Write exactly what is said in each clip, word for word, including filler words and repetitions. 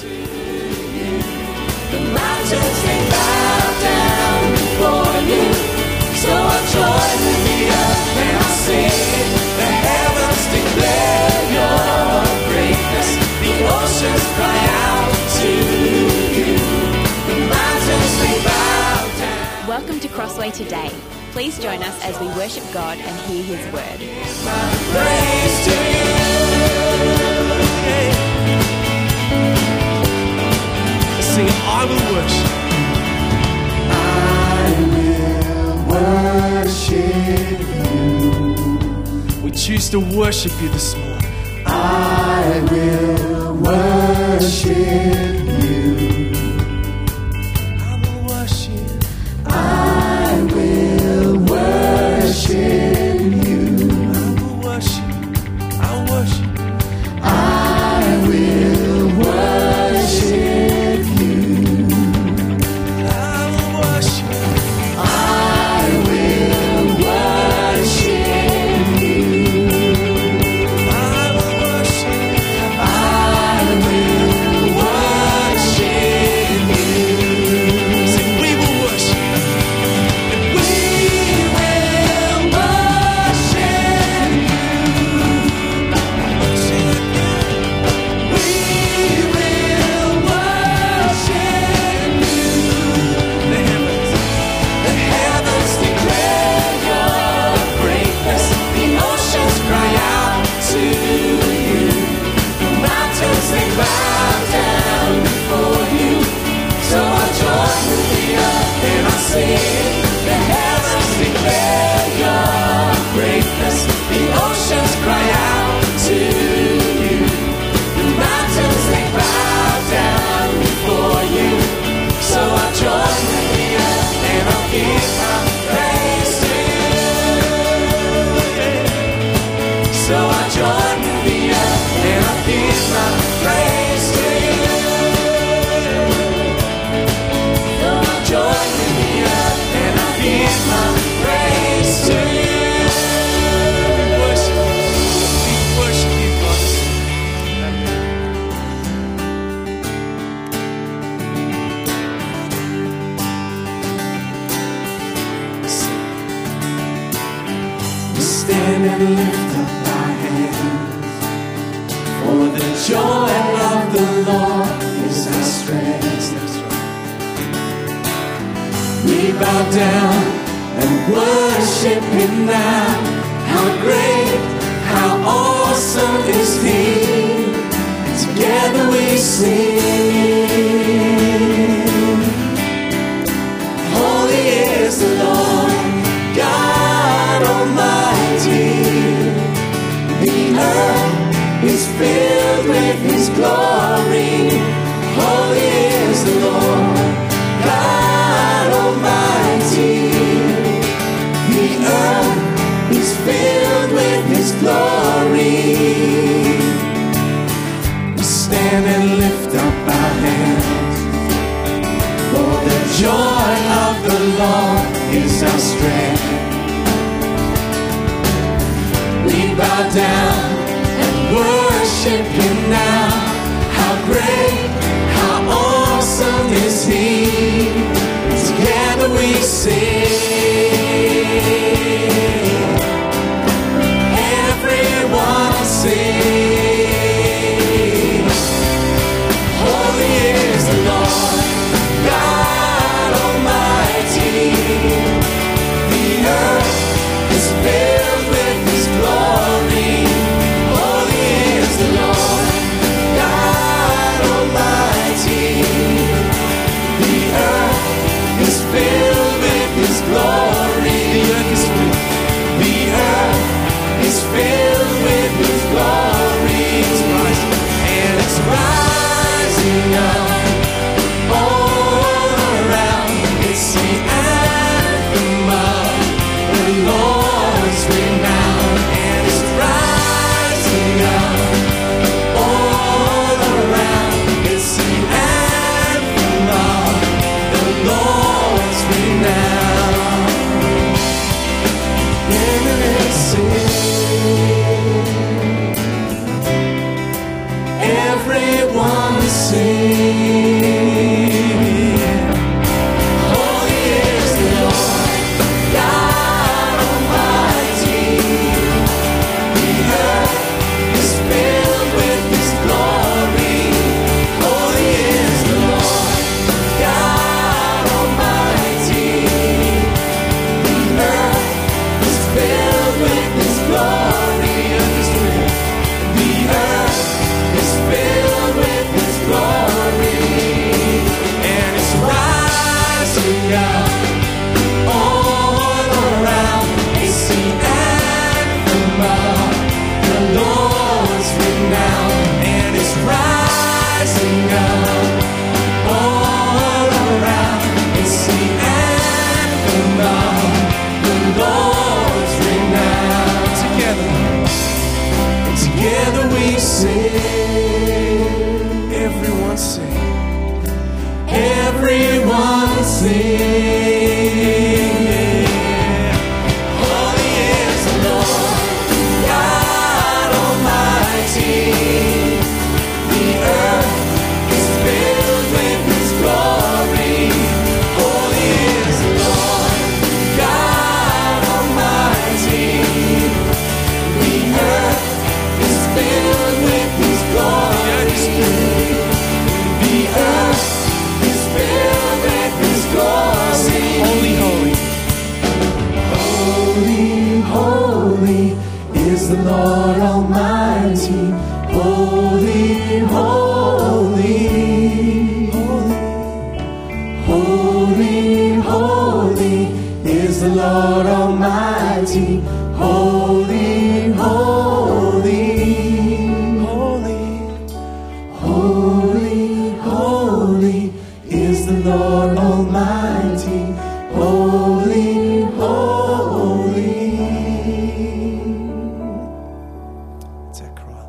to you. The mountains, they bow down before you. So I join with the earth and I sing. The heavens declare your greatness. The oceans cry out to you. The mountains, they bow down. Welcome to Crossway Today. Please join us as we worship God and hear His word. Praise to you. Sing, I will worship. I will worship you. We choose to worship you this morning. I will worship you. I will worship. I will worship you. I will worship. I worship. I will worship you. I will worship. I will worship you. I will worship. I will worship you. Sing, we will worship. We will worship you. Sing again. We will worship you. The heavens. The heavens declare your greatness. The oceans cry out to you. The mountains, they bow down before you. So I join with the earth and I sing. The heavens declare your greatness. The oceans cry out to you. The mountains, they bow down before you. So I join with the earth and I'll give my praise to you. So I join with the earth and I'll give my praise to you. So I join with the earth and I'll give my praise to you. We worship. We worship you, God. We stand and lift up our hands, for the joy of the Lord is our strength. We bow down and worship Him now. How great, how awesome is He. Together we sing. Holy is the Lord, God Almighty. The earth is filled with His glory. Holy is the Lord, God Almighty. The earth is filled with His glory. We stand and lift up our hands, for the joy of the Lord is our strength. We bow down and worship Him now. How great, how awesome is He. Together we sing. Everyone sing. Holy is the Lord, God Almighty. The earth is filled with His glory. Holy is the Lord, God Almighty. The earth is filled with His glory. The earth is filled. The earth is filled with His glory. It's rising. And it's rising up all around. It's the anthem of the Lord's renown. And it's rising up all around. It's the anthem of the Lord's renown. And it's everyone sing. sing. Holy is the Lord, God Almighty. The earth is filled with His glory. Holy is the Lord, God Almighty. The earth is filled with His glory. The earth is filled with His glory. Holy, holy. Holy, holy is the Lord Almighty. Holy, holy, holy, holy is the Lord Almighty. Holy, holy, holy, holy, holy is the Lord Almighty. Holy, holy. Zekra.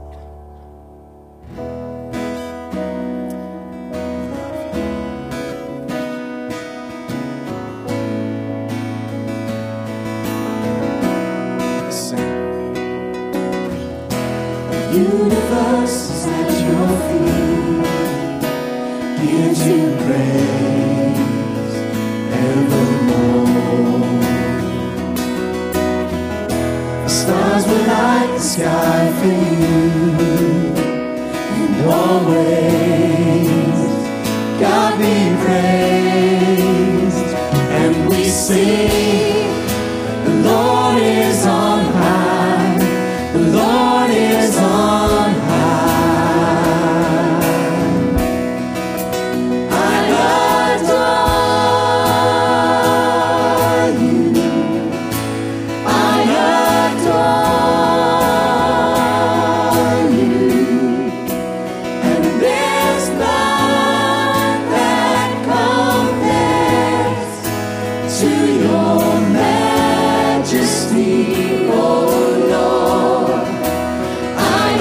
Sing. The universe is at your feet, here to praise evermore. The stars will light the sky for you, and always God be praised. And we sing, the Lord is on high, the Lord is on high. I adore you, I adore you, and there's none that compares to your majesty, oh Lord. I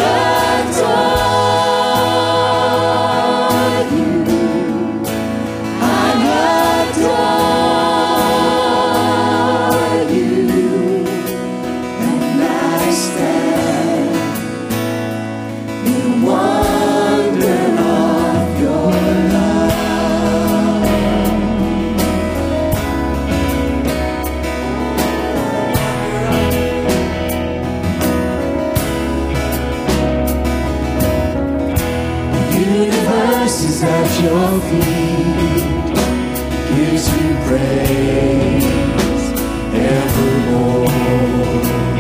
adore you, I adore you, and I stand in wonder of your love. The universe is at your feet, gives you praise evermore.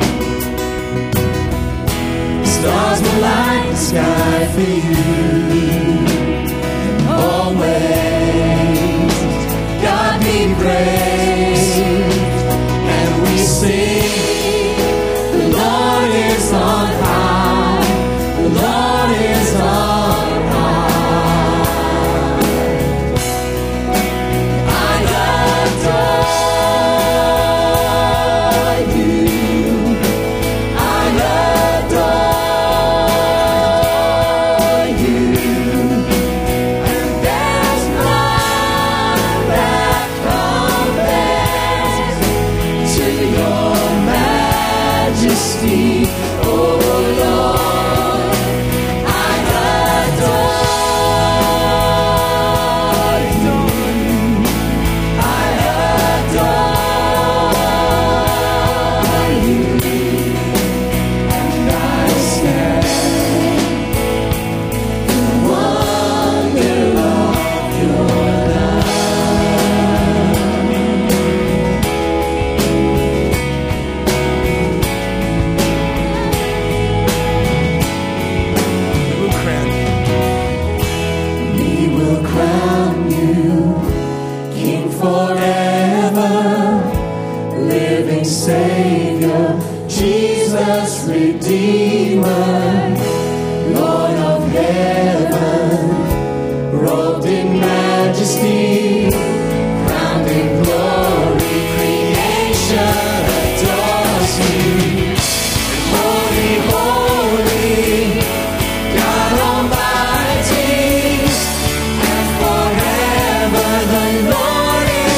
Stars will light the sky for you, and always God be praised. And we sing, the Lord is on high, the Lord is on high. I adore you, I adore you, and there's none that compares to your majesty, oh Lord. I adore you, I adore you, and I stand in wonder of your We will crown you. We will crown you King forever, living Savior, Jesus Redeemer, Lord of heaven, robed in majesty, crowned in glory, creation adores you. Holy, holy, God Almighty, and forever the Lord is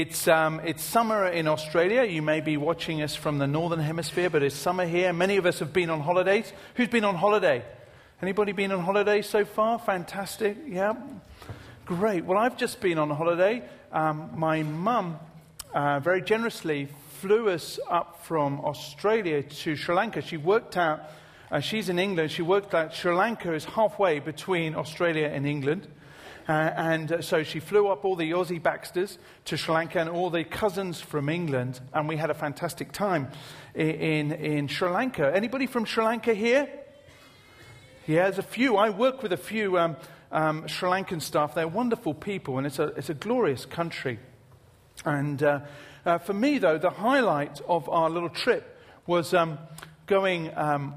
It's, um, it's summer in Australia. You may be watching us from the northern hemisphere, but it's summer here. Many of us have been on holidays. Who's been on holiday? Anybody been on holiday so far? Fantastic. Yeah. Great. Well, I've just been on holiday. Um, my mum uh, very generously flew us up from Australia to Sri Lanka. She worked out, uh, she's in England, she worked out Sri Lanka is halfway between Australia and England. Uh, and uh, so she flew up all the Aussie Baxters to Sri Lanka and all the cousins from England, and we had a fantastic time in, in, in Sri Lanka. Anybody from Sri Lanka here? Yeah, there's a few. I work with a few um, um, Sri Lankan staff. They're wonderful people, and it's a, it's a glorious country. And uh, uh, for me, though, the highlight of our little trip was um, going um,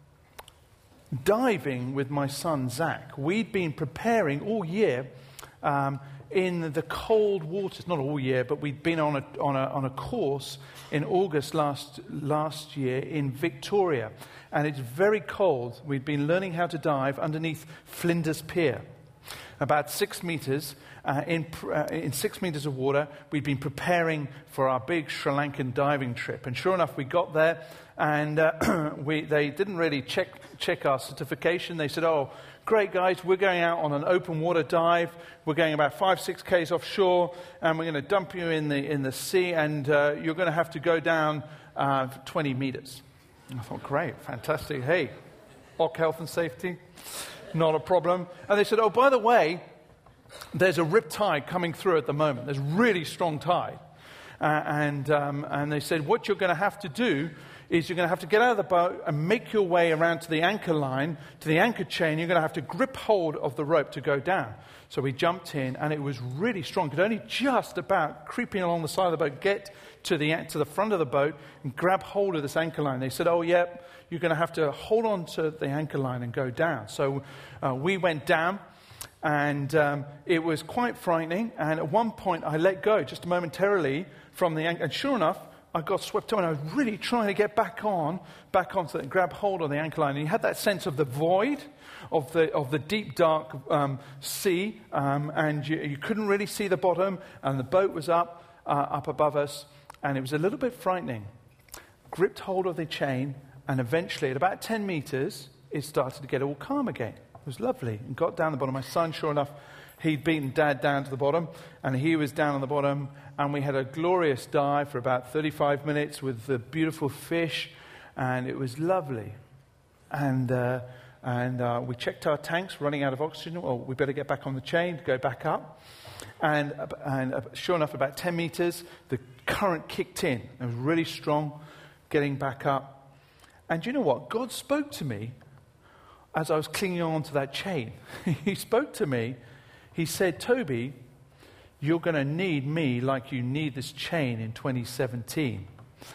diving with my son, Zach. We'd been preparing all year um, in the cold waters. Not all year, but we'd been on a, on a, on a course in August last, last year in Victoria. And it's very cold. We'd been learning how to dive underneath Flinders Pier. About six meters, uh, in, uh, in six meters of water, we'd been preparing for our big Sri Lankan diving trip. And sure enough, we got there, and uh, we, they didn't really check, check our certification. They said, oh, great, guys, we're going out on an open water dive. We're going about five, six Ks offshore, and we're going to dump you in the, in the sea, and uh, you're going to have to go down uh, twenty meters. I thought, great, fantastic. Hey, O C health and safety. Not a problem. And they said, oh, by the way, there's a rip tide coming through at the moment. There's really strong tide. Uh, and, um, and they said, what you're going to have to do is you're going to have to get out of the boat and make your way around to the anchor line, to the anchor chain. You're going to have to grip hold of the rope to go down. So we jumped in, and it was really strong. Could only just about, creeping along the side of the boat, get to the to the front of the boat and grab hold of this anchor line. They said, oh, yeah, you're going to have to hold on to the anchor line and go down. So uh, we went down, and um, it was quite frightening. And at one point, I let go just momentarily from the anchor. And sure enough, I got swept on. I was really trying to get back on, back onto it and grab hold of the anchor line. And you had that sense of the void, of the of the deep, dark um, sea, um, and you, you couldn't really see the bottom, and the boat was up, uh, up above us, and it was a little bit frightening. Gripped hold of the chain, and eventually, at about ten meters, it started to get all calm again. It was lovely, and got down the bottom. My son, sure enough, he'd beaten Dad down to the bottom, and he was down on the bottom, and we had a glorious dive for about thirty-five minutes with the beautiful fish, and it was lovely. And uh, and uh, we checked our tanks, running out of oxygen. Well, we better get back on the chain to go back up. And, uh, and uh, sure enough, about ten meters, the current kicked in. It was really strong, getting back up. And you know what? God spoke to me as I was clinging on to that chain. He spoke to me. He said, Toby, you're going to need me like you need this chain in twenty seventeen.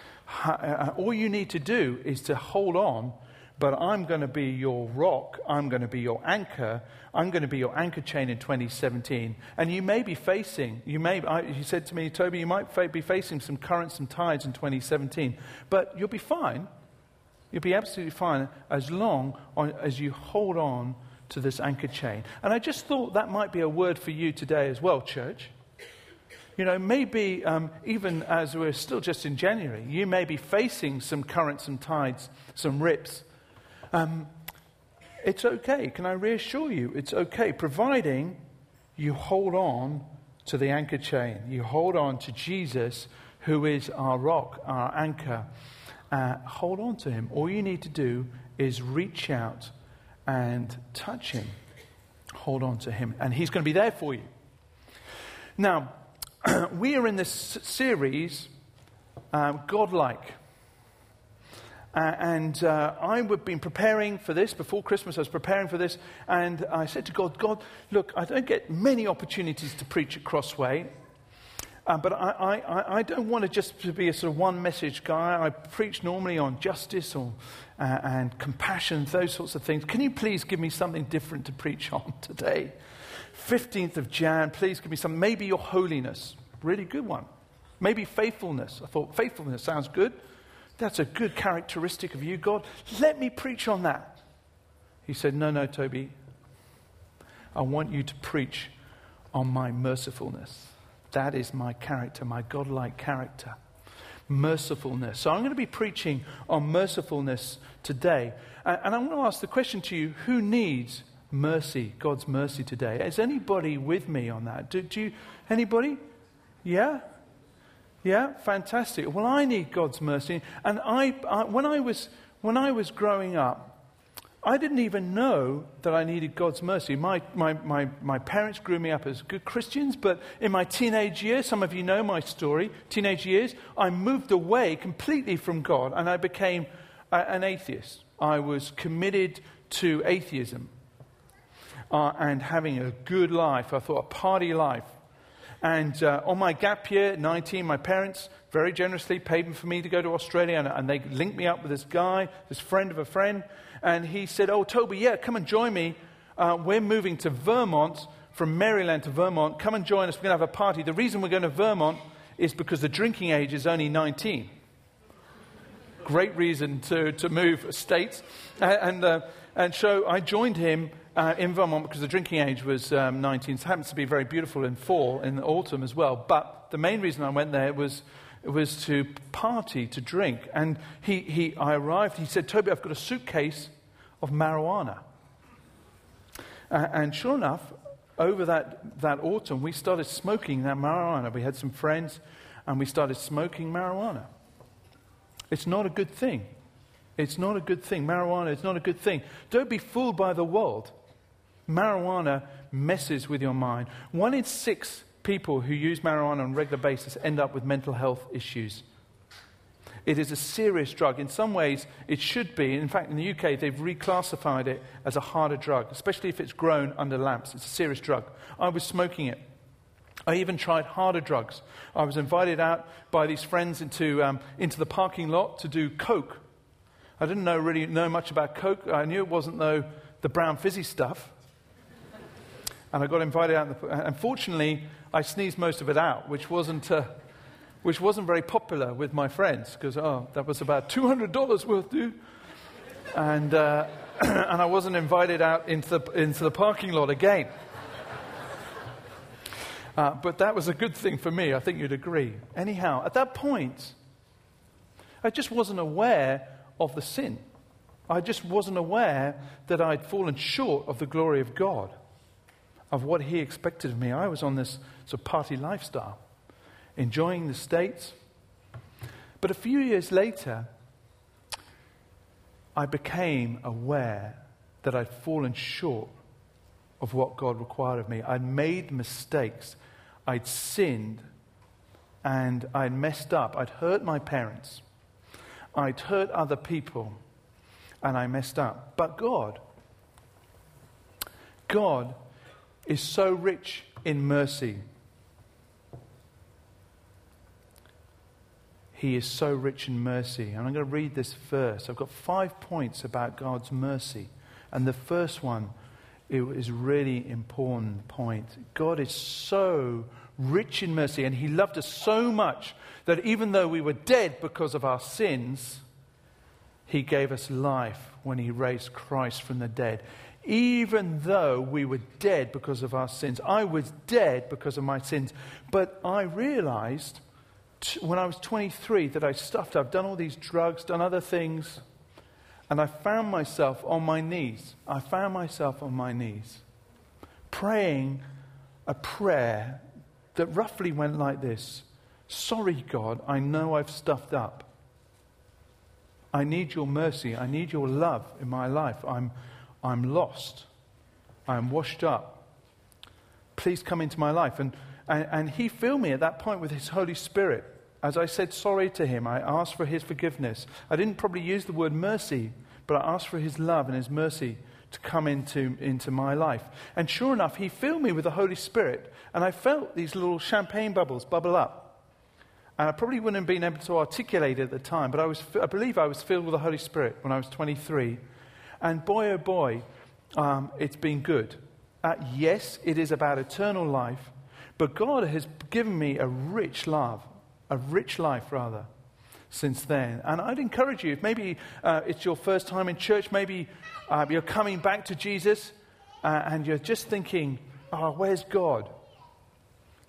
All you need to do is to hold on, but I'm going to be your rock. I'm going to be your anchor. I'm going to be your anchor chain in twenty seventeen. And you may be facing, you may, I, he said to me, Toby, you might fa- be facing some currents, some tides in twenty seventeen, but you'll be fine. You'll be absolutely fine as long on, as you hold on to this anchor chain. And I just thought that might be a word for you today as well, church. You know, maybe um, even as we're still just in January, you may be facing some currents, some tides, some rips. Um, it's okay. Can I reassure you? It's okay, providing you hold on to the anchor chain. You hold on to Jesus, who is our rock, our anchor. Uh, hold on to him. All you need to do is reach out and touch him. Hold on to him, and he's going to be there for you. Now, we are in this series, um, Godlike. Uh, and uh, I've been preparing for this. Before Christmas, I was preparing for this. And I said to God, God, look, I don't get many opportunities to preach at Crossway. Uh, but I, I, I don't want to just to be a sort of one-message guy. I preach normally on justice or, uh, and compassion, those sorts of things. Can you please give me something different to preach on today? fifteenth of January, please give me some. Maybe your holiness. Really good one. Maybe faithfulness. I thought faithfulness sounds good. That's a good characteristic of you, God. Let me preach on that. He said, no, no, Toby. I want you to preach on my mercifulness. That is my character, my godlike character. Mercifulness. So I'm going to be preaching on mercifulness today. And, and I'm going to ask the question to you, who needs mercy, God's mercy today? Is anybody with me on that? Do, do you, anybody? Yeah? Yeah? Fantastic. Well, I need God's mercy. And I, I when I was when I was growing up, I didn't even know that I needed God's mercy. My, my, my, my parents grew me up as good Christians, but in my teenage years, some of you know my story, teenage years, I moved away completely from God and I became a, an atheist. I was committed to atheism uh, and having a good life. I thought a party life. And uh, on my gap year, nineteen, my parents very generously paid for me to go to Australia, and, and they linked me up with this guy, this friend of a friend, and he said, oh, Toby, yeah, come and join me. Uh, we're moving to Vermont, from Maryland to Vermont. Come and join us. We're going to have a party. The reason we're going to Vermont is because the drinking age is only nineteen. Great reason to, to move states. And, uh, and so I joined him Uh, in Vermont because the drinking age was um, nineteen. It happens to be very beautiful in fall, in the autumn as well. But the main reason I went there was was to party, to drink. And he, he, I arrived, he said, Toby, I've got a suitcase of marijuana. Uh, and sure enough, over that, that autumn, we started smoking that marijuana. We had some friends, and we started smoking marijuana. It's not a good thing. It's not a good thing. Marijuana is not a good thing. Don't be fooled by the world. Marijuana messes with your mind. One in six people who use marijuana on a regular basis end up with mental health issues. It is a serious drug. In some ways, it should be. In fact, in the U K, they've reclassified it as a harder drug, especially if it's grown under lamps. It's a serious drug. I was smoking it. I even tried harder drugs. I was invited out by these friends into, um, into the parking lot to do coke. I didn't know really know much about coke. I knew it wasn't, though, the brown fizzy stuff. And I got invited out. The, unfortunately, I sneezed most of it out, which wasn't, uh, which wasn't very popular with my friends, because, oh, that was about two hundred dollars worth, dude. And, uh, and I wasn't invited out into the, into the parking lot again. Uh, but that was a good thing for me. I think you'd agree. Anyhow, at that point, I just wasn't aware of the sin. I just wasn't aware that I'd fallen short of the glory of God, of what he expected of me. I was on this sort of party lifestyle, enjoying the States. But a few years later, I became aware that I'd fallen short of what God required of me. I'd made mistakes. I'd sinned, and I'd messed up. I'd hurt my parents. I'd hurt other people, and I messed up. But God, God is so rich in mercy. He is so rich in mercy. And I'm going to read this verse. I've got five points about God's mercy. And the first one is a really important point. God is so rich in mercy, and he loved us so much that even though we were dead because of our sins, he gave us life when he raised Christ from the dead. Even though we were dead because of our sins. I was dead because of my sins. But I realized t- when I was twenty-three that I stuffed. I've done all these drugs, done other things. And I found myself on my knees. I found myself on my knees, praying a prayer that roughly went like this. Sorry, God, I know I've stuffed up. I need your mercy. I need your love in my life. I'm, I'm lost. I'm washed up. Please come into my life. And, and, and he filled me at that point with his Holy Spirit. As I said sorry to him, I asked for his forgiveness. I didn't probably use the word mercy, but I asked for his love and his mercy to come into, into my life. And sure enough, he filled me with the Holy Spirit, and I felt these little champagne bubbles bubble up. And I probably wouldn't have been able to articulate it at the time, but I, was, I believe I was filled with the Holy Spirit when I was twenty-three. And boy, oh boy, um, it's been good. Uh, yes, it is about eternal life, but God has given me a rich love. A rich life, rather, since then. And I'd encourage you, if maybe uh, it's your first time in church, maybe uh, you're coming back to Jesus, uh, and you're just thinking, oh, where's God?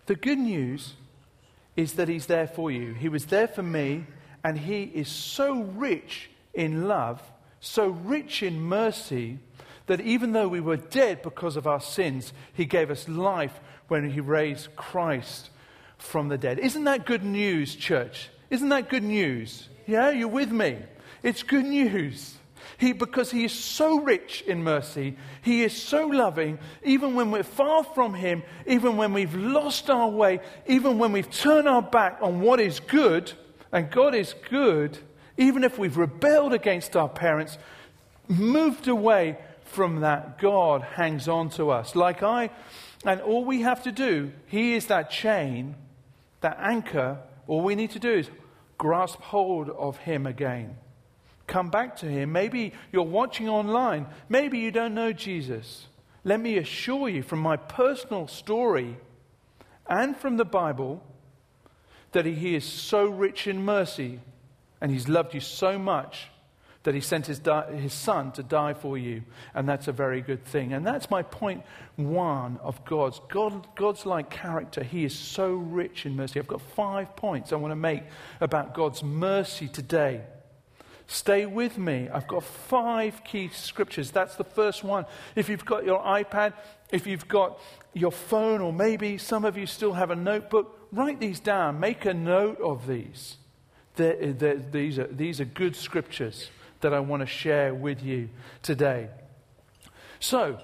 The good news is that he's there for you. He was there for me, and he is so rich in love, so rich in mercy, that even though we were dead because of our sins, he gave us life when he raised Christ from the dead. Isn't that good news, church? Isn't that good news? Yeah, you're with me. It's good news. He, because he is so rich in mercy, he is so loving, even when we're far from him, even when we've lost our way, even when we've turned our back on what is good, and God is good, even if we've rebelled against our parents, moved away from that, God hangs on to us. Like I, and all we have to do, he is that chain, that anchor. All we need to do is grasp hold of him again. Come back to him. Maybe you're watching online. Maybe you don't know Jesus. Let me assure you from my personal story and from the Bible that he is so rich in mercy and he's loved you so much that he sent his, di- his son to die for you. And that's a very good thing. And that's my point one of God's. God, God's like character. He is so rich in mercy. I've got five points I want to make about God's mercy today. Stay with me. I've got five key scriptures. That's the first one. If you've got your iPad, if you've got your phone, or maybe some of you still have a notebook, write these down. Make a note of these. They're, they're, these, are, these are good scriptures that I want to share with you today. So,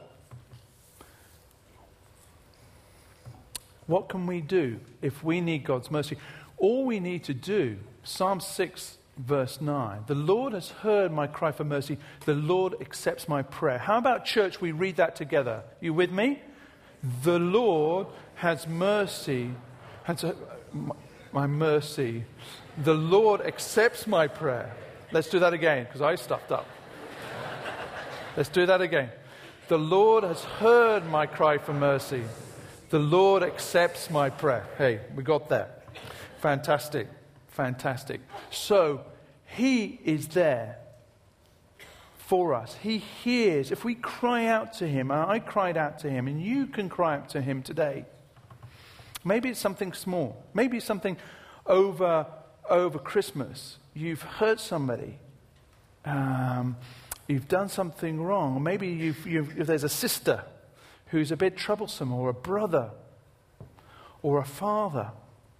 what can we do if we need God's mercy? All we need to do, Psalm six, verse nine, the Lord has heard my cry for mercy. The Lord accepts my prayer. How about church, we read that together? You with me? The Lord has mercy. Has a, my, my mercy. The Lord accepts my prayer. Let's do that again, because I stuffed up. Let's do that again. The Lord has heard my cry for mercy. The Lord accepts my prayer. Hey, we got that. Fantastic. Fantastic. So, he is there for us. He hears. If we cry out to him, and I cried out to him, and you can cry out to him today. Maybe it's something small. Maybe it's something over, over Christmas. You've hurt somebody. Um, you've done something wrong. Or maybe you've, you've, if there's a sister who's a bit troublesome, or a brother, or a father,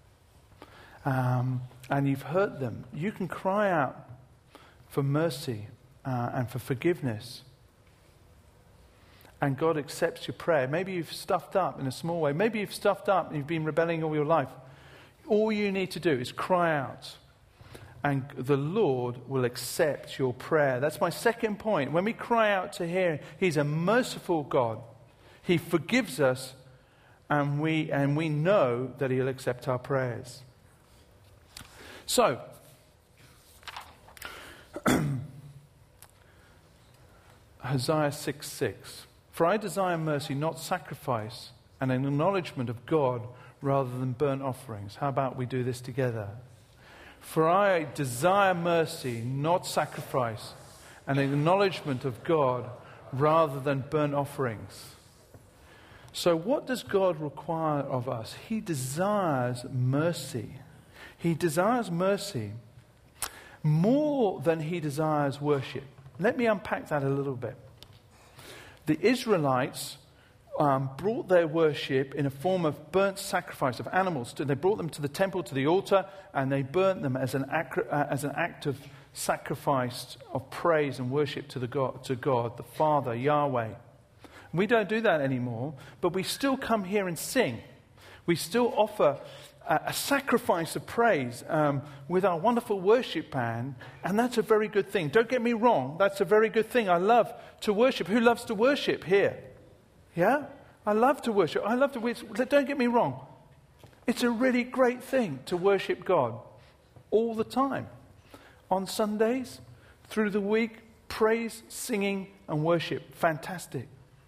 um, and you've hurt them, you can cry out for mercy uh, and for forgiveness. And God accepts your prayer. Maybe you've stuffed up in a small way. Maybe you've stuffed up and you've been rebelling all your life. All you need to do is cry out, and the Lord will accept your prayer. That's my second point. When we cry out to him, he's a merciful God. He forgives us, and we, and we know that he'll accept our prayers. So, Hosea six six. For I desire mercy, not sacrifice, and an acknowledgement of God rather than burnt offerings. How about we do this together? For I desire mercy, not sacrifice, and an acknowledgement of God rather than burnt offerings. So what does God require of us? He desires mercy. He desires mercy more than he desires worship. Let me unpack that a little bit. The Israelites um, brought their worship in a form of burnt sacrifice of animals. They brought them to the temple, to the altar, and they burnt them as an act, uh, as an act of sacrifice of praise and worship to the God, to God, the Father, Yahweh. We don't do that anymore, but we still come here and sing. We still offer a, a sacrifice of praise um, with our wonderful worship band, and that's a very good thing. Don't get me wrong, that's a very good thing. I love to worship. Who loves to worship here? Yeah? I love to worship. I love to worship. Don't get me wrong. It's a really great thing to worship God all the time. On Sundays, through the week, praise, singing, and worship. Fantastic.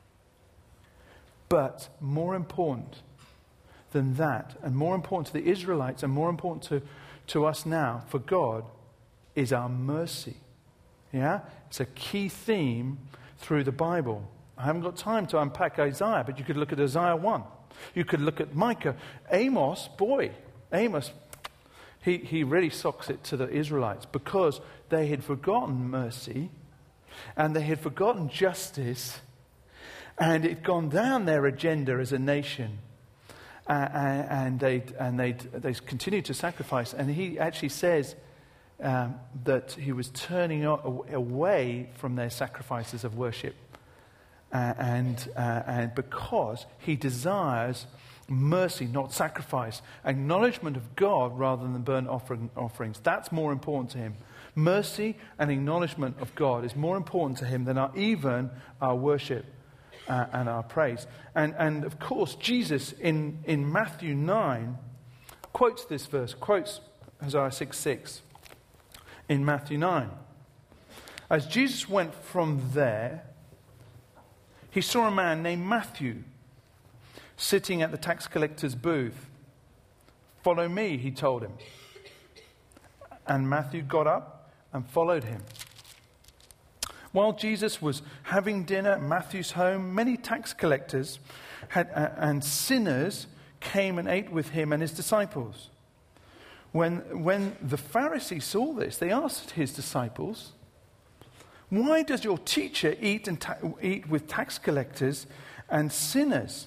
But more important than that, and more important to the Israelites, and more important to, to us now, for God, is our mercy. Yeah? It's a key theme through the Bible. I haven't got time to unpack Isaiah, but you could look at Isaiah one. You could look at Micah. Amos, boy, Amos, he, he really socks it to the Israelites because they had forgotten mercy and they had forgotten justice, and it had gone down their agenda as a nation. Uh, and they and they they continued to sacrifice. And he actually says um, that he was turning away from their sacrifices of worship, uh, and uh, and because he desires mercy, not sacrifice, acknowledgement of God rather than burnt offering, offerings. That's more important to him. Mercy and acknowledgement of God is more important to him than our, even our worship. Uh, and our praise. And, and of course, Jesus in, in Matthew nine quotes this verse, quotes Isaiah six six in Matthew nine. As Jesus went from there, he saw a man named Matthew sitting at the tax collector's booth. "Follow me," he told him. And Matthew got up and followed him. While Jesus was having dinner at Matthew's home, many tax collectors had, uh, and sinners came and ate with him and his disciples. When, when the Pharisees saw this, they asked his disciples, "Why does your teacher eat, and ta- eat with tax collectors and sinners?"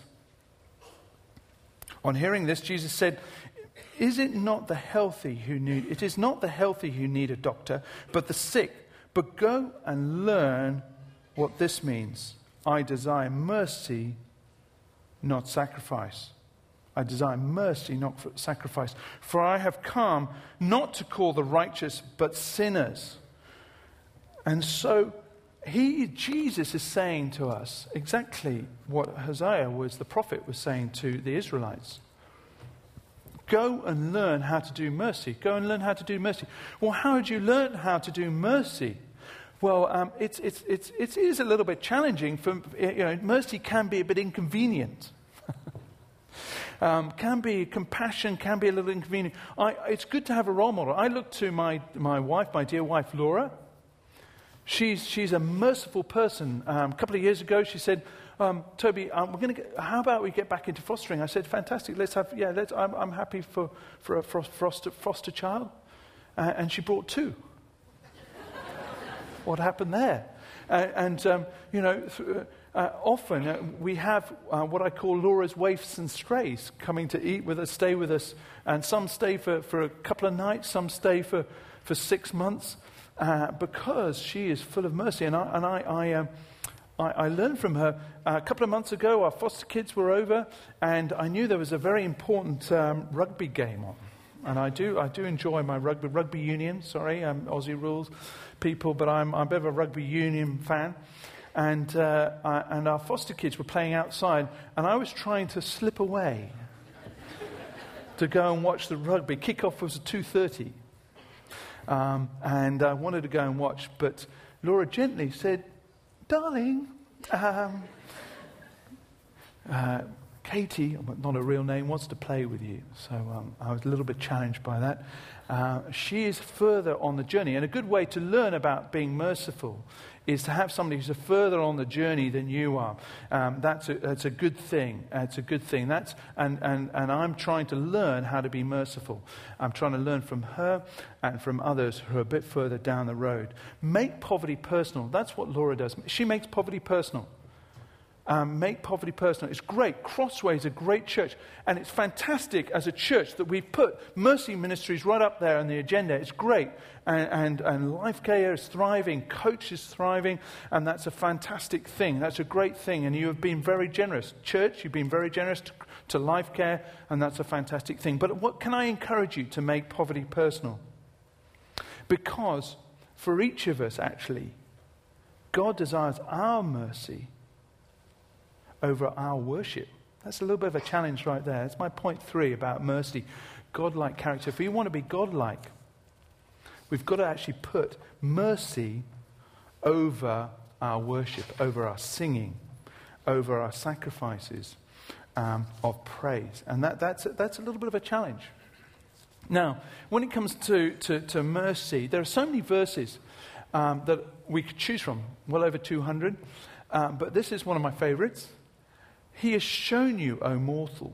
On hearing this, Jesus said, "Is it not the healthy who need, it is not the healthy who need a doctor, but the sick. But go and learn what this means. I desire mercy, not sacrifice. I desire mercy, not sacrifice. For I have come not to call the righteous, but sinners." And so he, Jesus, is saying to us exactly what Hosea was, the prophet, was saying to the Israelites. Go and learn how to do mercy. Go and learn how to do mercy. Well, how did you learn how to do mercy? Well, um, it's, it's, it's, it is a little bit challenging. For, you know, mercy can be a bit inconvenient. um, can be compassion, can be a little inconvenient. I, it's good to have a role model. I look to my, my wife, my dear wife, Laura. She's, she's a merciful person. Um, a couple of years ago, she said, Um, Toby, um, we're going to. How about we get back into fostering? I said, fantastic. Let's have. Yeah, let's. I'm, I'm happy for for a foster foster child, uh, and she brought two. What happened there? Uh, and um, you know, th- uh, often uh, we have uh, what I call Laura's waifs and strays coming to eat with us, stay with us, and some stay for, for a couple of nights, some stay for for six months, uh, because she is full of mercy. And I and I. I um, I, I learned from her uh, a couple of months ago. Our foster kids were over, and I knew there was a very important um, rugby game on. And I do, I do enjoy my rugby, rugby union. Sorry, um, Aussie rules people, but I'm, I'm a bit of a rugby union fan. And uh, I, and our foster kids were playing outside, and I was trying to slip away to go and watch the rugby. Kickoff was at two thirty, um, and I wanted to go and watch, but Laura gently said, "Darling, um, uh, Katie," not a real name, "wants to play with you." So um, I was a little bit challenged by that. Uh, she is further on the journey. And a good way to learn about being merciful is to have somebody who's further on the journey than you are. Um, that's, a, that's a good thing. That's a good thing. That's and, and, and I'm trying to learn how to be merciful. I'm trying to learn from her and from others who are a bit further down the road. Make poverty personal. That's what Laura does. She makes poverty personal. Um, make poverty personal. It's great. Crossway is a great church. And it's fantastic as a church that we've put Mercy Ministries right up there on the agenda. It's great. And, and, and Life Care is thriving. Coach is thriving. And that's a fantastic thing. That's a great thing. And you have been very generous. Church, you've been very generous to, to Life Care. And that's a fantastic thing. But what can I encourage you to make poverty personal? Because for each of us, actually, God desires our mercy over our worship. That's a little bit of a challenge right there. That's my point three about mercy. God-like character. If we want to be God-like, we've got to actually put mercy over our worship, over our singing, over our sacrifices um, of praise. And that, that's, that's a little bit of a challenge. Now, when it comes to, to, to mercy, there are so many verses um, that we could choose from, well over two hundred. Um, but this is one of my favorites. He has shown you, O mortal,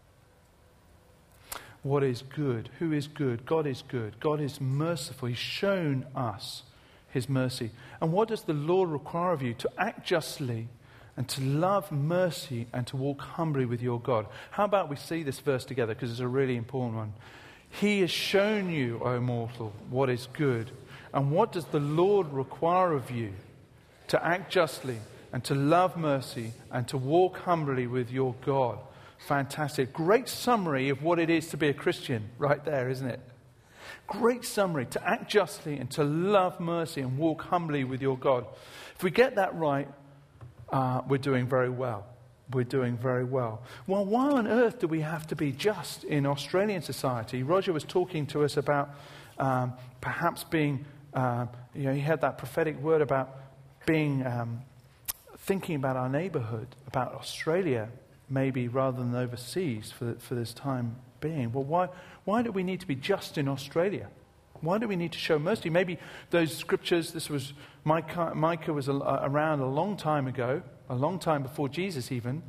what is good. Who is good? God is good. God is merciful. He's shown us his mercy. And what does the Lord require of you? To act justly and to love mercy and to walk humbly with your God. How about we see this verse together, because it's a really important one. He has shown you, O mortal, what is good. And what does the Lord require of you? To act justly and to love mercy and to walk humbly with your God. Fantastic. Great summary of what it is to be a Christian right there, isn't it? Great summary. To act justly and to love mercy and walk humbly with your God. If we get that right, uh, we're doing very well. We're doing very well. Well, why on earth do we have to be just in Australian society? Roger was talking to us about um, perhaps being, uh, you know, he had that prophetic word about being, um, thinking about our neighborhood, about Australia, maybe rather than overseas for, the, for this time being. Well, why, why do we need to be just in Australia? Why do we need to show mercy? Maybe those scriptures, this was, Micah, Micah was a, around a long time ago, a long time before Jesus even.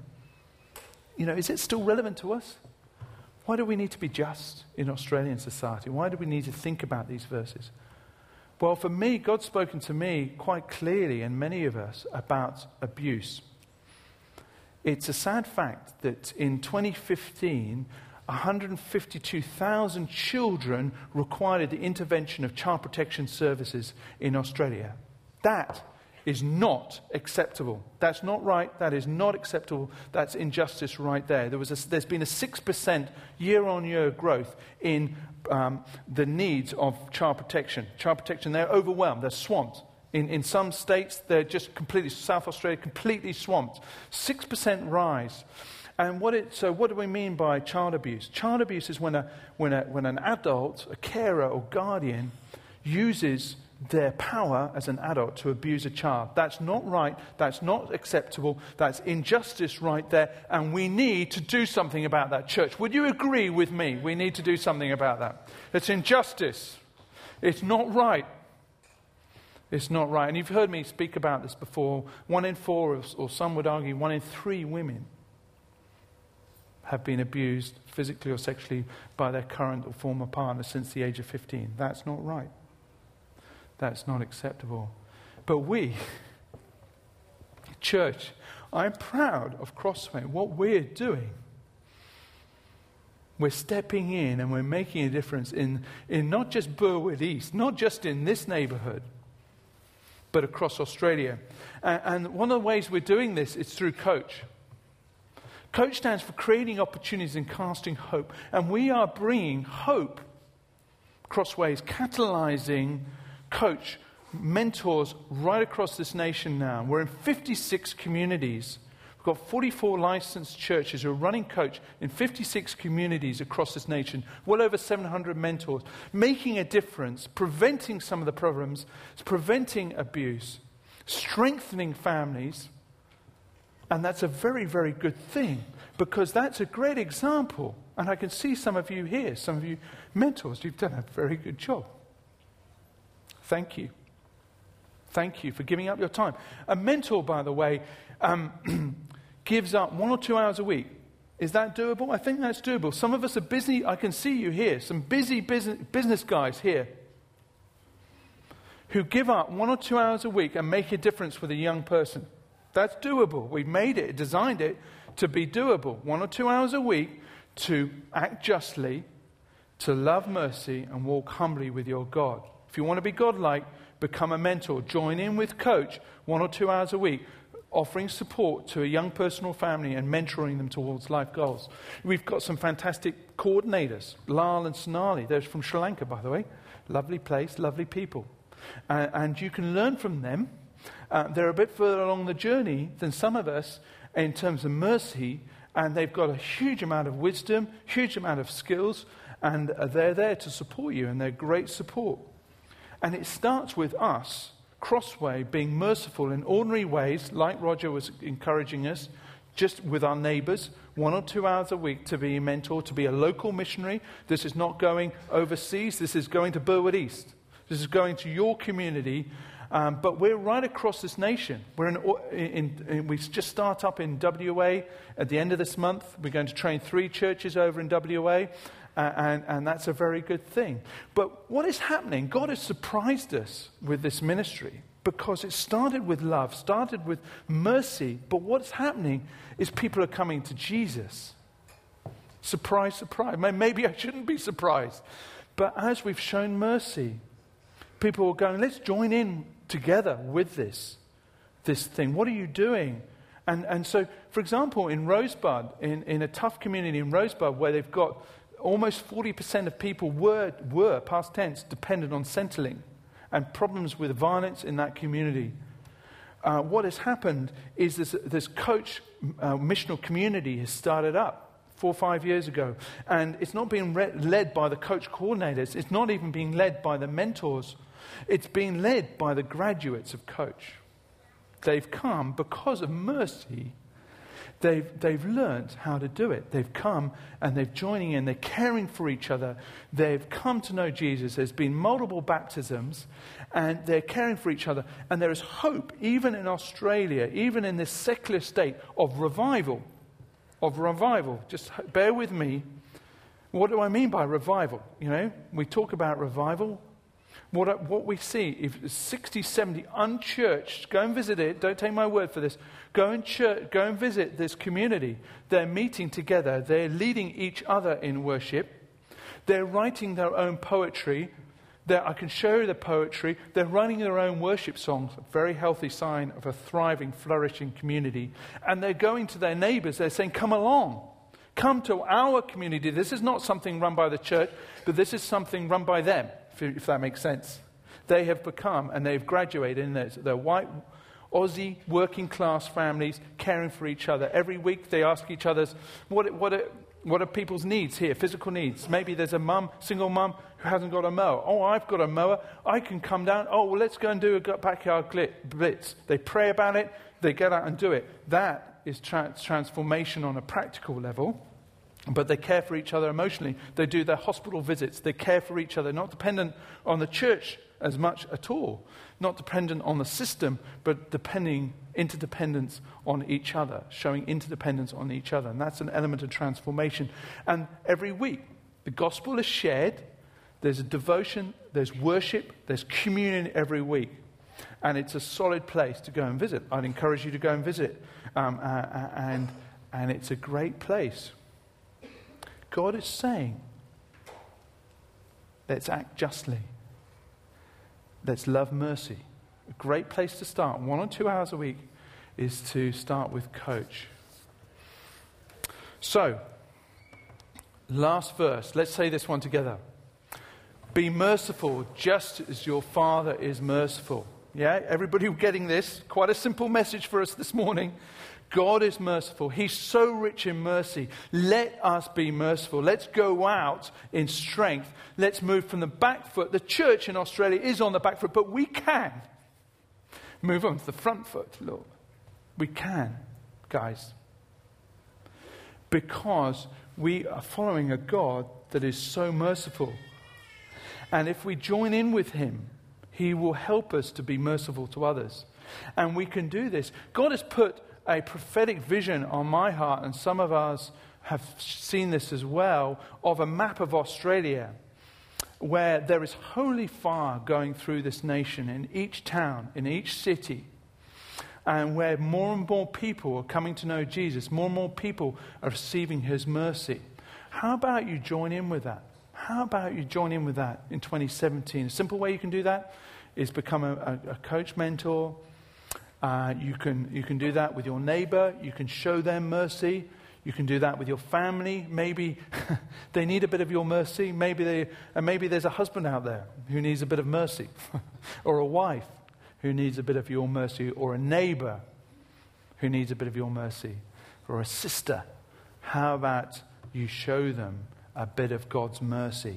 You know, is it still relevant to us? Why do we need to be just in Australian society? Why do we need to think about these verses? Well, for me, God's spoken to me quite clearly, and many of us, about abuse. It's a sad fact that in twenty fifteen, one hundred fifty-two thousand children required the intervention of child protection services in Australia. That is not acceptable. That's not right. That is not acceptable. That's injustice right there. There was a, there's been a six percent year-on-year growth in um, the needs of child protection. Child protection, they're overwhelmed. They're swamped. In, in some states, they're just completely, South Australia, completely swamped. six percent rise. And what it, so what do we mean by child abuse? Child abuse is when, a, when, a, when an adult, a carer or guardian, uses their power as an adult to abuse a child. That's not right. That's not acceptable. That's injustice right there. And we need to do something about that, church. Would you agree with me? We need to do something about that. It's injustice. It's not right. It's not right. And you've heard me speak about this before. One in four, or, or some would argue, one in three women have been abused physically or sexually by their current or former partner since the age of fifteen. That's not right. That's not acceptable. But we, church, I'm proud of Crossway, what we're doing. We're stepping in and we're making a difference in, in not just Burwood East, not just in this neighbourhood, but across Australia. And, and one of the ways we're doing this is through Coach. Coach stands for creating opportunities and casting hope. And we are bringing hope, Crossways, catalysing Coach, mentors right across this nation now. We're in fifty-six communities. We've got forty-four licensed churches who are running Coach in fifty-six communities across this nation. Well over seven hundred mentors, making a difference, preventing some of the problems, preventing abuse, strengthening families. And that's a very, very good thing, because that's a great example. And I can see some of you here, some of you mentors, you've done a very good job. Thank you. Thank you for giving up your time. A mentor, by the way, um, gives up one or two hours a week. Is that doable? I think that's doable. Some of us are busy. I can see you here. Some busy business, business guys here who give up one or two hours a week and make a difference with a young person. That's doable. We've made it, designed it to be doable. One or two hours a week to act justly, to love mercy, and walk humbly with your God. If you want to be godlike, become a mentor. Join in with Coach one or two hours a week, offering support to a young person or family and mentoring them towards life goals. We've got some fantastic coordinators, Lal and Sonali. They're from Sri Lanka, by the way. Lovely place, lovely people. Uh, and you can learn from them. Uh, they're a bit further along the journey than some of us in terms of mercy, and they've got a huge amount of wisdom, huge amount of skills, and uh, they're there to support you, and they're great support. And it starts with us, Crossway, being merciful in ordinary ways, like Roger was encouraging us, just with our neighbours, one or two hours a week to be a mentor, to be a local missionary. This is not going overseas. This is going to Burwood East. This is going to your community Um, but we're right across this nation. We're in, in, in, we just start up in W A at the end of this month. We're going to train three churches over in W A, uh, and, and that's a very good thing. But what is happening? God has surprised us with this ministry because it started with love, started with mercy. But what's happening is people are coming to Jesus. Surprise, surprise. Maybe I shouldn't be surprised. But as we've shown mercy, people are going, let's join in together with this, this thing. What are you doing? And and so, for example, in Rosebud, in, in a tough community in Rosebud, where they've got almost forty percent of people were, were, past tense, dependent on Centrelink, and problems with violence in that community. Uh, what has happened is this, this coach uh, missional community has started up four or five years ago. And it's not being re- led by the coach coordinators. It's not even being led by the mentors. It's being led by the graduates of Coach. They've come because of mercy. They've, they've learned how to do it. They've come and they're joining in. They're caring for each other. They've come to know Jesus. There's been multiple baptisms and they're caring for each other. And there is hope, even in Australia, even in this secular state, of revival. Of revival. Just bear with me. What do I mean by revival? You know, we talk about revival. What, what we see, if sixty, seventy unchurched, go and visit it, don't take my word for this, go and, church, go and visit this community. They're meeting together, they're leading each other in worship, they're writing their own poetry, they're, I can show you the poetry, they're writing their own worship songs, a very healthy sign of a thriving, flourishing community, and they're going to their neighbors, they're saying, come along, come to our community. This is not something run by the church, but this is something run by them. If that makes sense. They have become, and they've graduated in this. They're white, Aussie, working class families caring for each other. Every week they ask each other, what, what, are, what are people's needs here, physical needs? Maybe there's a mum, single mum, who hasn't got a mower. Oh, I've got a mower. I can come down. Oh, well, let's go and do a backyard blitz. They pray about it. They get out and do it. That is tra- transformation on a practical level. But they care for each other emotionally. They do their hospital visits. They care for each other, not dependent on the church as much at all. Not dependent on the system, but depending, interdependence on each other, showing interdependence on each other. And that's an element of transformation. And every week, the gospel is shared. There's a devotion, there's worship, there's communion every week. And it's a solid place to go and visit. I'd encourage you to go and visit. Um, uh, and, and it's a great place. God is saying, let's act justly. Let's love mercy. A great place to start, one or two hours a week, is to start with Coach. So, last verse. Let's say this one together. Be merciful just as your Father is merciful. Yeah, everybody getting this? Quite a simple message for us this morning. God is merciful. He's so rich in mercy. Let us be merciful. Let's go out in strength. Let's move from the back foot. The church in Australia is on the back foot, but we can move on to the front foot, Lord. We can, guys. Because we are following a God that is so merciful. And if we join in with him, he will help us to be merciful to others. And we can do this. God has put a prophetic vision on my heart, and some of us have seen this as well, of a map of Australia where there is holy fire going through this nation in each town, in each city, and where more and more people are coming to know Jesus, more and more people are receiving his mercy. How about you join in with that? How about you join in with that in twenty seventeen? A simple way you can do that is become a, a, a coach mentor. Uh, you can you can do that with your neighbor. You can show them mercy. You can do that with your family. Maybe they need a bit of your mercy. Maybe they and maybe there's a husband out there who needs a bit of mercy, or a wife who needs a bit of your mercy, or a neighbor who needs a bit of your mercy, or a sister. How about you show them a bit of God's mercy?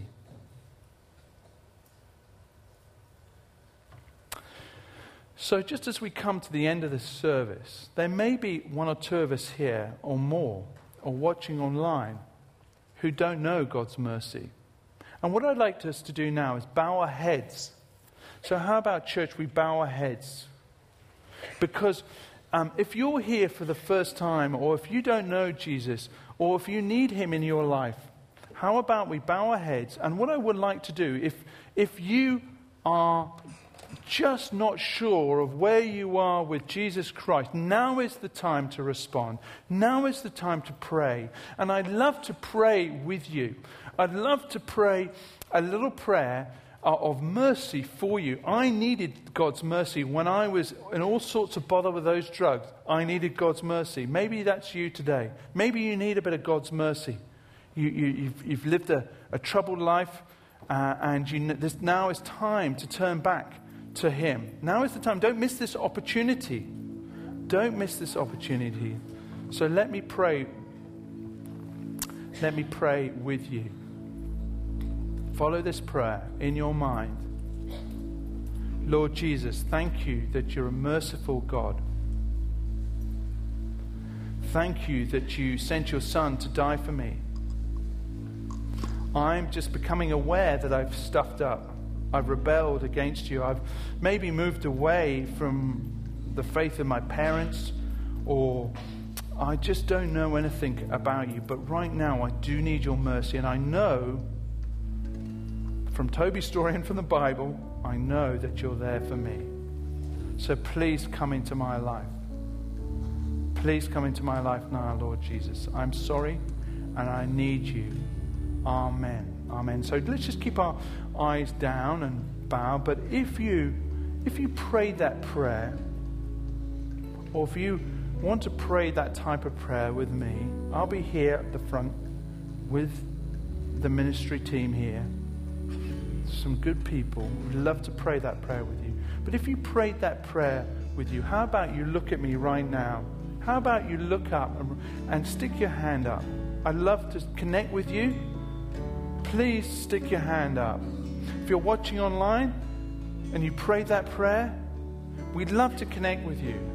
So just as we come to the end of this service, there may be one or two of us here or more, or watching online, who don't know God's mercy. And what I'd like us to do now is bow our heads So how about, church, we bow our heads? Because um, if you're here for the first time, or if you don't know Jesus, or if you need him in your life, how about we bow our heads? And what I would like to do, if if you are just not sure of where you are with Jesus Christ, now is the time to respond. Now is the time to pray. And I'd love to pray with you. I'd love to pray a little prayer uh, of mercy for you. I needed God's mercy when I was in all sorts of bother with those drugs. I needed God's mercy. Maybe that's you today. Maybe you need a bit of God's mercy. You, you, you've, you've lived a, a troubled life, uh, and you, this, now is time to turn back to him. Now is the time. Don't miss this opportunity. Don't miss this opportunity. So let me pray. Let me pray with you. Follow this prayer in your mind. Lord Jesus, thank you that you're a merciful God. Thank you that you sent your Son to die for me. I'm just becoming aware that I've stuffed up. I've rebelled against you. I've maybe moved away from the faith of my parents, or I just don't know anything about you. But right now I do need your mercy. And I know from Toby's story and from the Bible, I know that you're there for me. So please come into my life. Please come into my life now, Lord Jesus. I'm sorry and I need you. Amen. Amen. So let's just keep our eyes down and bow. But if you if you prayed that prayer, or if you want to pray that type of prayer with me, I'll be here at the front with the ministry team here. Some good people. We'd love to pray that prayer with you. But if you prayed that prayer with you, how about you look at me right now? How about you look up and, and stick your hand up? I'd love to connect with you. Please stick your hand up. If you're watching online and you prayed that prayer, we'd love to connect with you.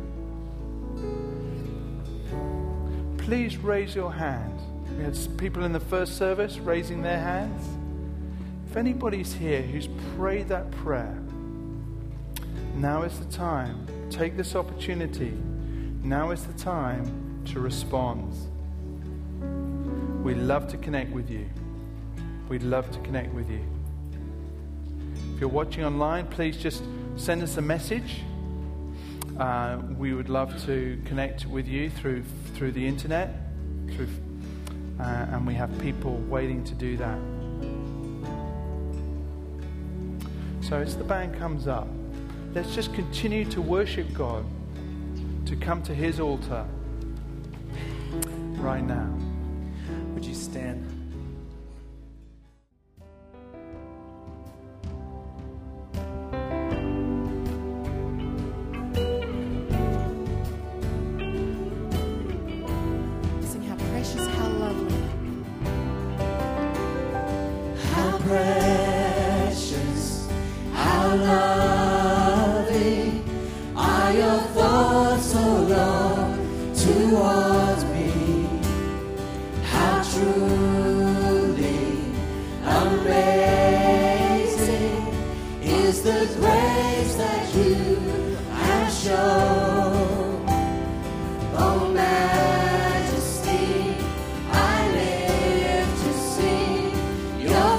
Please raise your hand. We had people in the first service raising their hands. If anybody's here who's prayed that prayer, now is the time. Take this opportunity. Now is the time to respond. We'd love to connect with you. We'd love to connect with you. If you're watching online, please just send us a message. Uh, we would love to connect with you through through the internet, through, uh, and we have people waiting to do that. So as the band comes up, let's just continue to worship God, to come to his altar right now. Would you stand? Sing how precious, how lovely. How precious, how lovely are your thoughts, O Lord, towards me. How truly amazing is the grace that you have shown. Oh, majesty, I live to sing your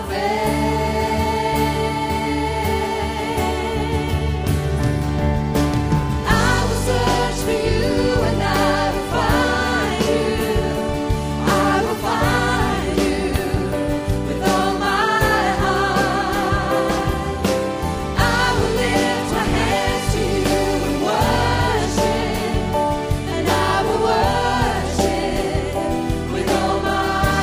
fame. I will search for you and I will find you. I will find you with all my heart. I will lift my hands to you and worship, and I will worship with all my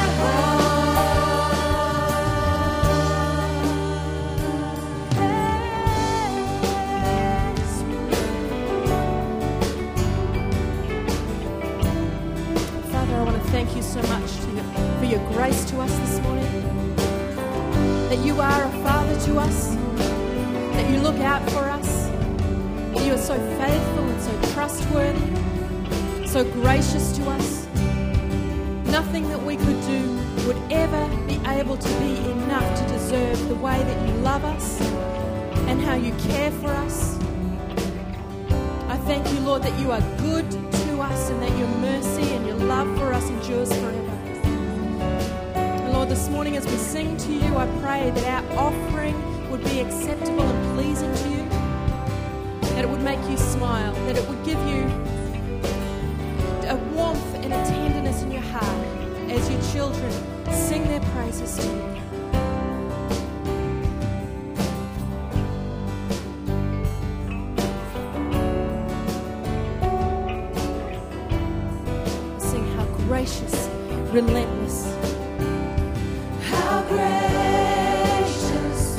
Father, I want to thank you so much to you, for your grace to us this morning. That you are a father to us. That you look out for us. That you are so faithful and so trustworthy. So gracious to us. Nothing that we could do would ever be able to be enough to deserve the way that you love us and how you care for us. I thank you, Lord, that you are good to us and that your mercy and your love for us endures forever. And Lord, this morning as we sing to you, I pray that our offering would be acceptable and pleasing to you, that it would make you smile, that it would give you a warmth and a tenderness in your heart as your children sing their praises to you. Gracious, relentless. How gracious,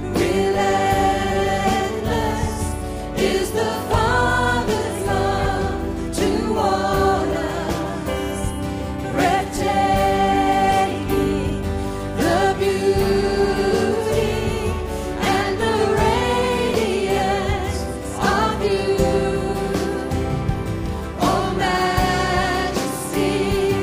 relentless is the Father's love toward us. Breathtaking, the beauty and the radiance of you. Oh, majesty.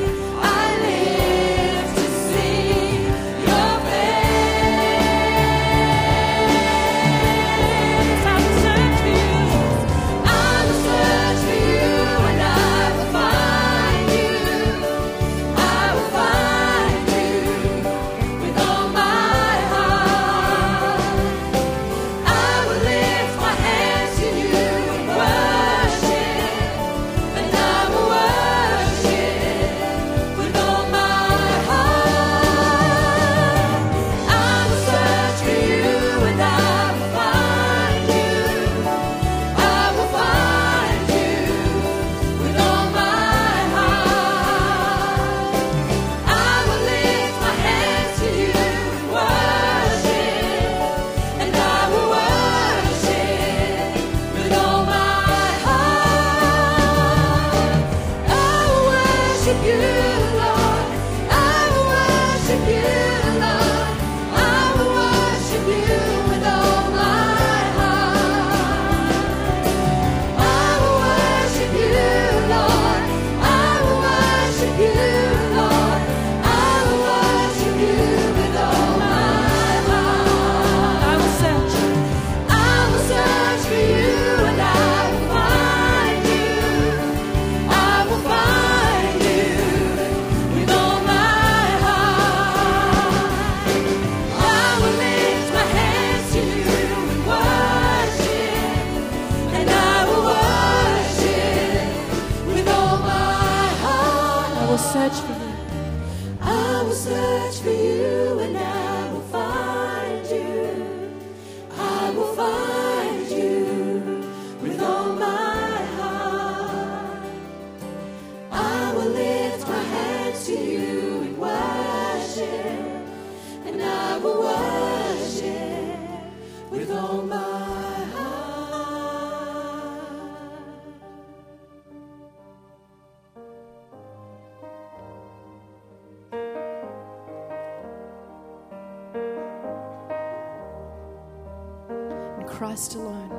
Christ alone.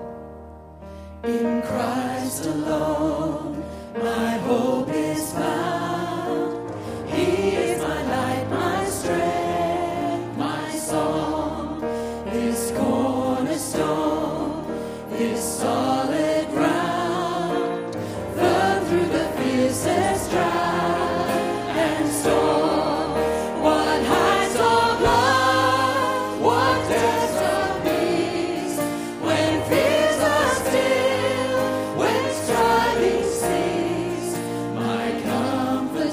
In Christ alone, my hope is found. He is my light, my strength, my song. This cornerstone, this solid ground, firm through the fiercest drought and storm. What heights of love, what depths of peace, when fears are still, when striving cease, my comfort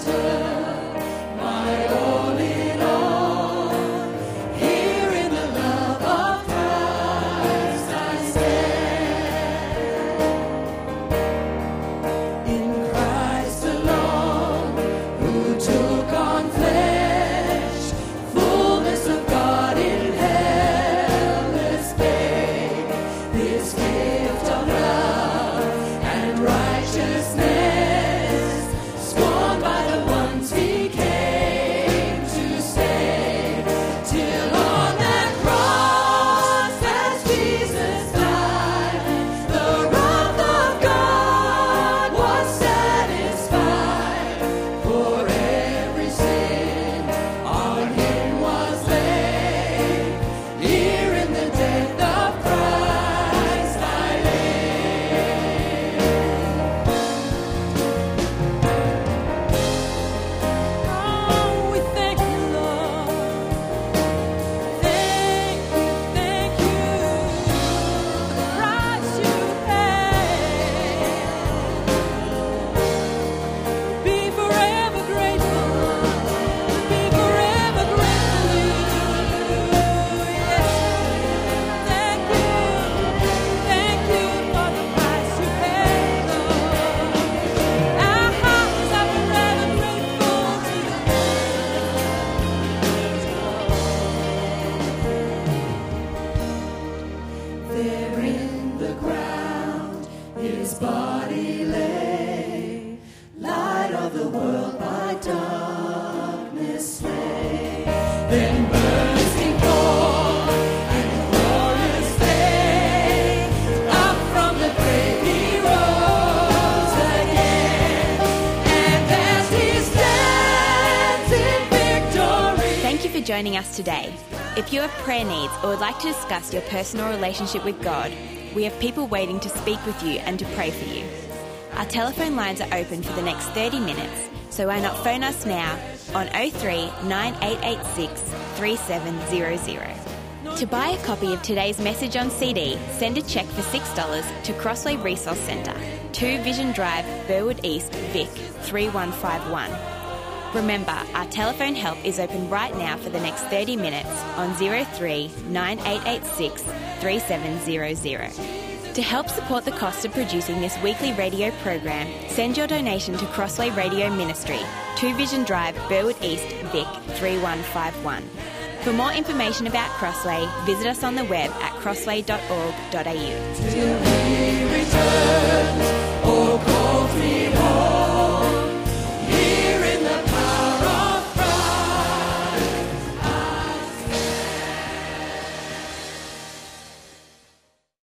there in the ground his body lay, light of the world by darkness slain. Then bursting forth and glorious day, up from the grave he rose again, and as he stands in victory. Thank you for joining us today. If you have prayer needs or would like to discuss your personal relationship with God, we have people waiting to speak with you and to pray for you. Our telephone lines are open for the next thirty minutes, so why not phone us now on oh three nine eight eight six three seven zero zero. To buy a copy of today's message on C D, send a cheque for six dollars to Crossway Resource Centre, two Vision Drive, Burwood East, Vic, three one five one. Remember, our telephone help is open right now for the next thirty minutes on oh three nine eight eight six three seven zero zero. To help support the cost of producing this weekly radio program, send your donation to Crossway Radio Ministry, two Vision Drive, Burwood East, Vic, three one five one. For more information about Crossway, visit us on the web at crossway dot org dot a u. Till he returns or calls me home.